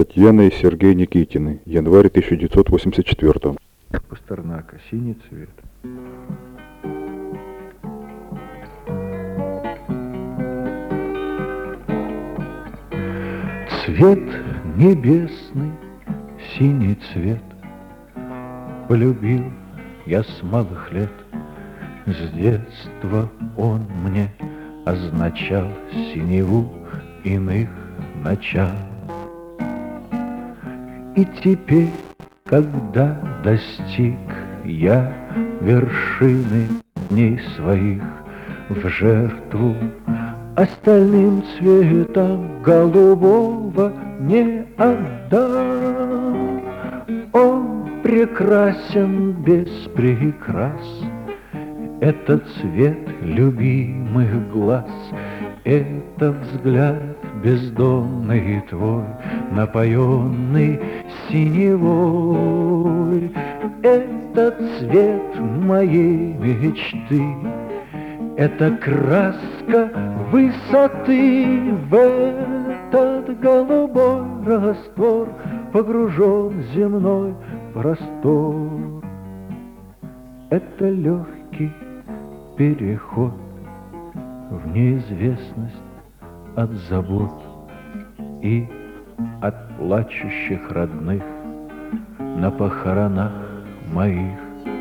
Татьяна и Сергей Никитины. Январь 1984. Пастернака. Синий цвет. Цвет небесный, синий цвет, полюбил я с малых лет. С детства он мне означал синеву иных начал. И теперь, когда достиг я вершины дней своих, в жертву остальным цветам голубого не отдам. Он прекрасен без прикрас, это цвет любимых глаз, это взгляд бездонный твой, напоенный синевой. Это цвет моей мечты, это краска высоты. В этот голубой раствор погружен земной простор. Это легкий переход в неизвестность от забот и от плачущих родных на похоронах моих.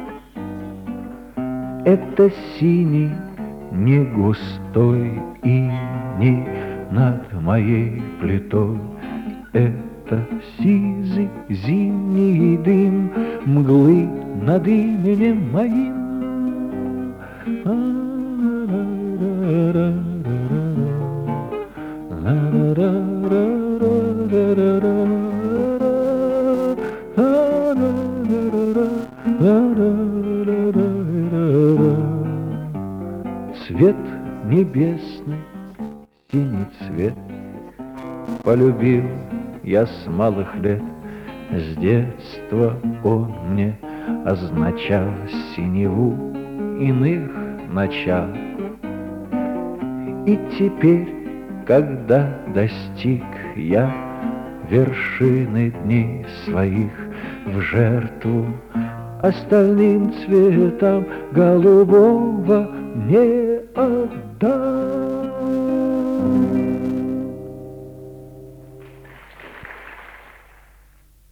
Это синий, не густой иней над моей плитой, это сизый зимний дым мглы над именем моим. Цвет небесный, синий цвет, полюбил я с малых лет. С детства он мне означал синеву иных начал. И теперь, когда достиг я вершины дней своих, в жертву остальным цветам голубого не отдам.